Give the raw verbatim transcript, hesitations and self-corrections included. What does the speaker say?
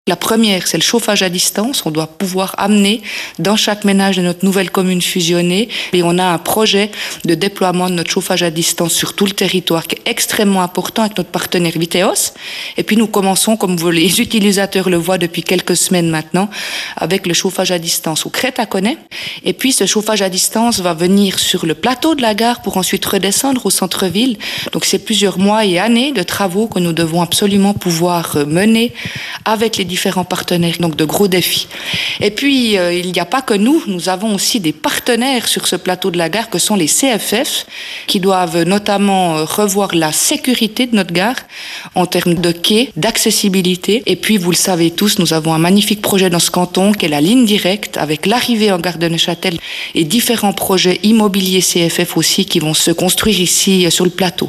La première, c'est le chauffage à distance. On doit pouvoir amener dans chaque ménage de notre nouvelle commune fusionnée. Et on a un projet de déploiement de notre chauffage à distance sur tout le territoire qui est extrêmement important avec notre partenaire Viteos. Et puis nous commençons, comme les utilisateurs le voient depuis quelques semaines maintenant, avec le chauffage à distance au Crête-à-Connais. Et puis ce chauffage à distance va venir sur le plateau de la gare pour ensuite redescendre au centre-ville. Donc c'est plusieurs mois et années de travaux que nous devons absolument pouvoir mener avec les différents partenaires, donc de gros défis. Et puis, euh, il n'y a pas que nous, nous avons aussi des partenaires sur ce plateau de la gare que sont les C F F, qui doivent notamment euh, revoir la sécurité de notre gare en termes de quais, d'accessibilité. Et puis, vous le savez tous, nous avons un magnifique projet dans ce canton qui est la ligne directe avec l'arrivée en gare de Neuchâtel et différents projets immobiliers C F F aussi qui vont se construire ici euh, sur le plateau.